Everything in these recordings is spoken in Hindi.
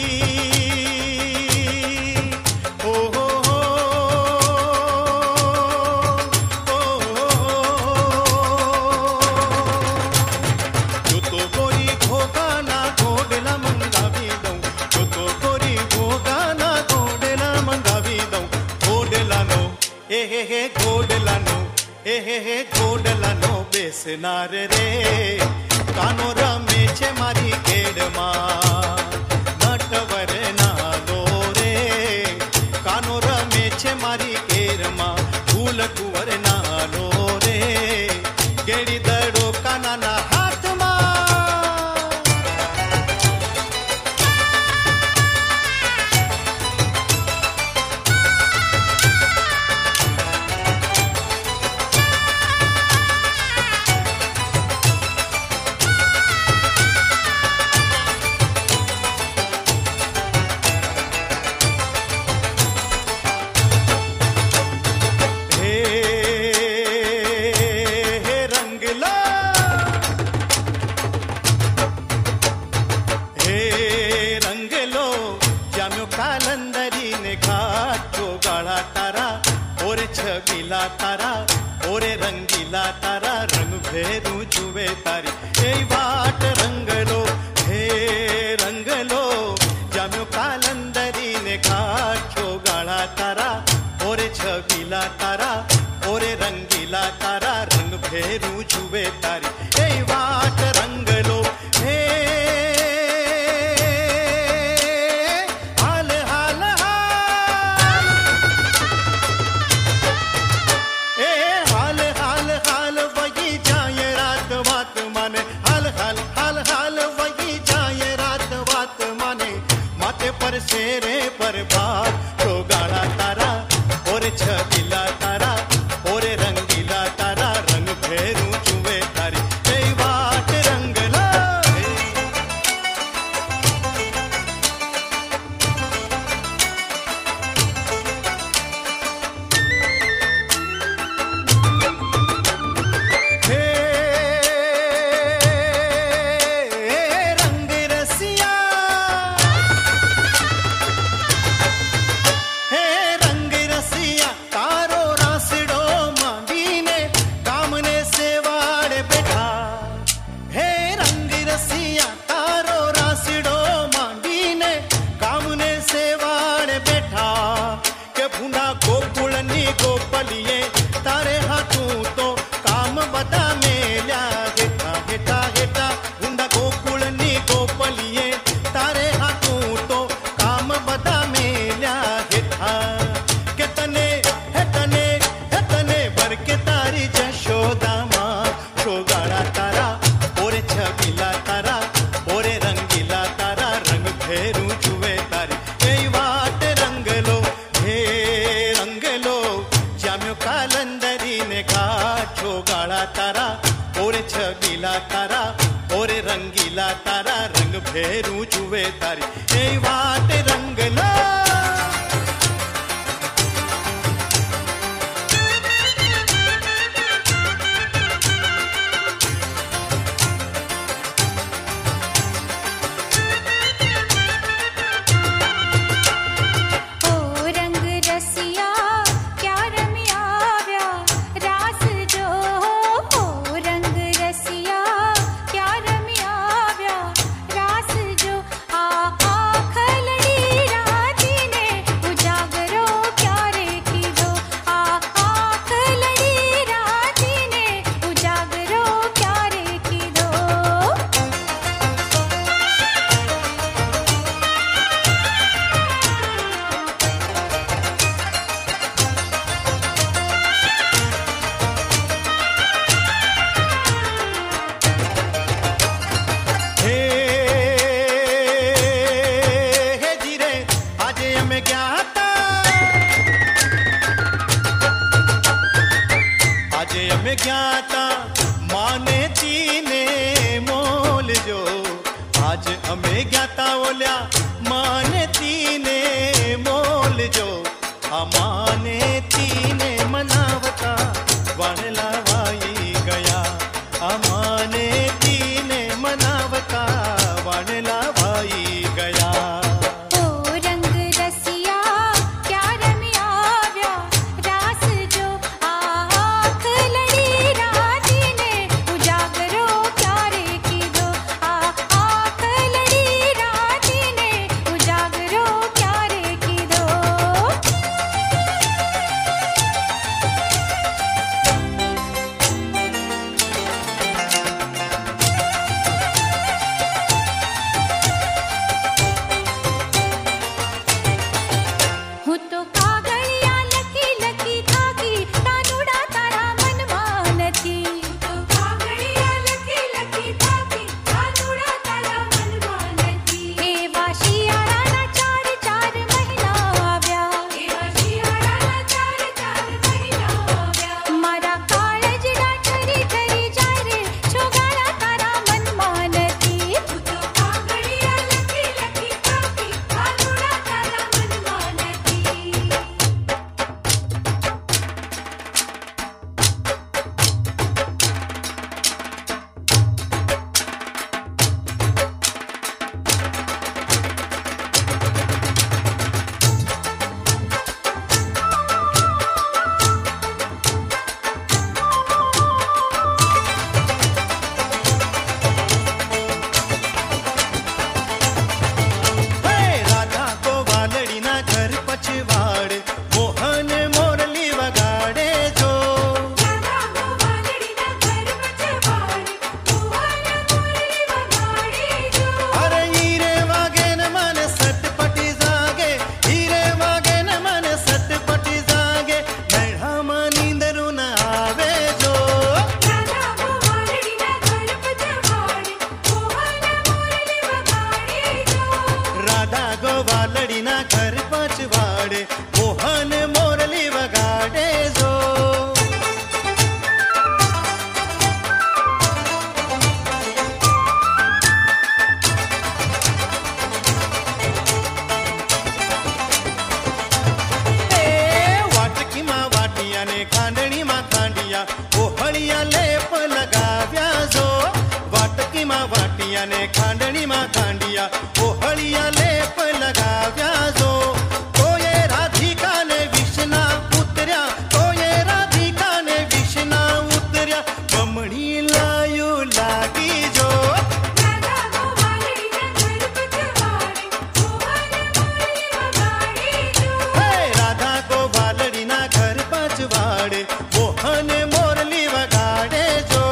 ओ हो हो, जो तो गोरी घोगाना घोडेला मंगावी दऊं, जो तो गोरी घोगाना घोडेला मंगावी दऊं, घोडेला नो हे घोडेला नो हे घोडेला नो बेसनार रे, कानो रमे छे मारी केडમાં નટવર નાલો રે, કાનો રમે છે મારી કેરમાં ફૂલ કુંવર નાલો રે, કેડી દડો કાનાના હાથમાં. छबीला तारा ओरे रंगीला तारा, रंग भेरू जुवे तारी ए वाट रंगलो हे रंगलो, जाम्यो कालंदरी ने घाटो गाळा तारा ओरे छबीला तारा ओरे रंगीला तारा, रंग भेरू जुवे तारी ए वाट रंगलो हे सेरे पर बार तो गाड़ा तारा ओरे छबीला तारा ओरे रंगीला तारा, रंग भेरू जुवे तारी ए वाट रंगला. हे रंग रसिया, तारो रासड़ो मांगीने कामने से वाड़े बैठा, हे रंग रसिया तारो रासड़ो मांगीने कामने से वाड़े बैठा, के भूंडा गोकुलनी गोपलिए तारे हाथों तो काम बता मेल्या हेठा हेठा हेठा, भूंडा गोकुलनी गोपलिए तारे हाथों तो काम बता मेल्या हेठा, के तारी जशोदा मां शोगाड़ा तारा ओरे छबीला तारा ओरे रंगीला तारा, रंग भेरू जुवे तारी ए वाट रंगलो हे रंगलो, जाम्यो कालंदरी ने घाट शोगाड़ा तारा ओरे छबीला तारा ओरे रंगीला तारा, रंग भेरू जुवे तारी ए वाट रंगलो. में ज्ञाता माने तीने मोल जो, आज हमें ज्ञाता ओल्या माने तीने मोल जो, माने तीने मनावता वाणला वाई गया, माने तीने मनावता वाणला वाई गया. वालडीना घर पचवाडे मोहन मोरली वगाडे जो वाटकी मा वाटिया ने खांडणी मा खांडिया ओहळिया लेप लगाव्या जो वाटकी मा वाटिया ने खांडणी मा खांडिया ओहळिया लेप लगाव्या जो तो ये राधिका ने विष्णा उतर्या तो ये राधिका ने विष्णा उतर्या बमणी लायू लागी जो राधा को वालडीना घर पचवाडे मोहन मोरली वगाडे जो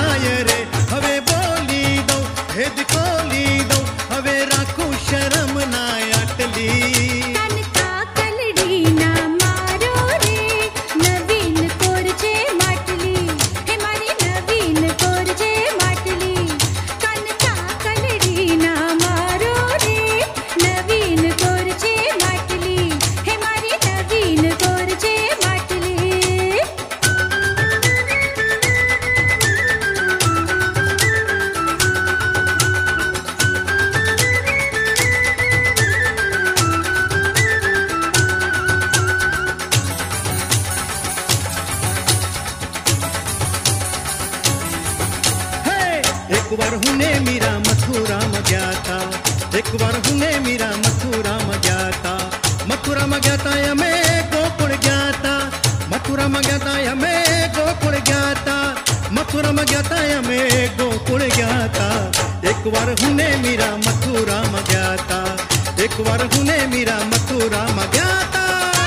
भेद खोली दो हवे राखू शर्म हुने मीरा मथुरा में गया था, एक बार हुने मीरा मथुरा में गया था। मथुरा में गया था हमें गोकुल गया था, मथुरा में गया था हमें गोकुल गया था, मथुरा में गया था हमें गोकुल गया था। एक बार हुने मीरा मथुरा में गया था, एक बार हुने मीरा मथुरा में गया था।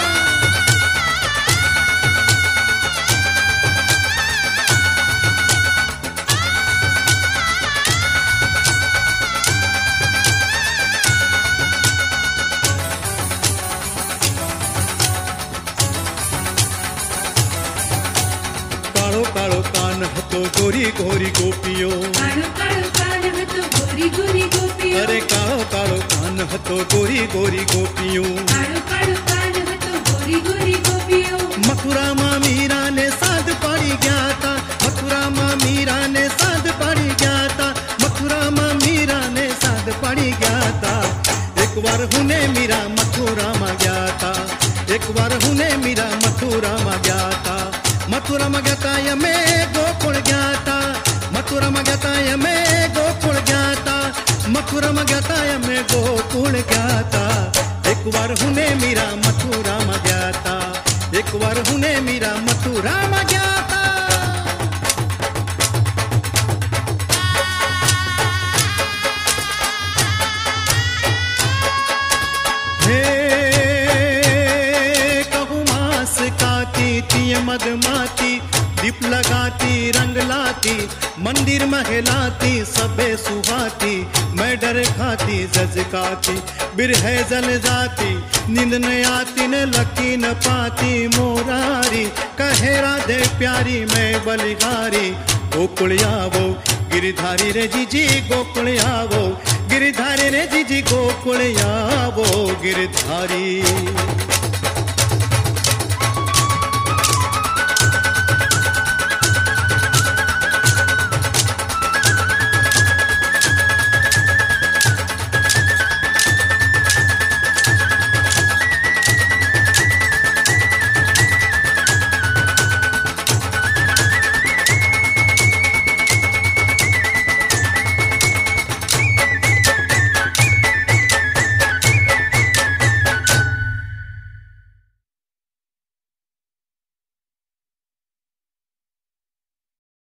कालो कालो कान हतो गोरी गोरी गोपियो, कालो कालो कान हतो गोरी गोरी गोपियो, अरे कालो कालो कान हतो गोरी गोरी गोपियो। कालो कालो कान हतो गोरी गोरी गोपियो। मथुरा मां मीरा ने साध पाड़ी गया था, मथुरा मां मीरा ने साध पाड़ी गया था, मथुरा मां मीरा ने साध पाड़ी गया था। एक बार हुने मीरा मथुरा में गया था, एक बार हुने मीरा मथुरा में गया था। मथुरा में गया था हमें गोकुल गया था, मथुरा में गया था हमें गोकुल गया था, मथुरा में गया था हमें गोकुल गया था। एक बार हुने मीरा मथुरा में गया था, एक बार हुने मीरा मथुरा में गया था। हे कहू मास काती तीय मदमाती, दीप लगाती रंग लाती, मंदिर महलाती सबे सुहाती, मैं डर खाती जजकाती, बिरहे जल जाती, नींद न आती न लकी न पाती मोरारी, कहे राधे प्यारी मैं बलिहारी। गोकुल आवो गिरिधारी रे जीजी गोकुल आवो, गिरिधारी रे जीजी गोकुल आवो गिरिधारी।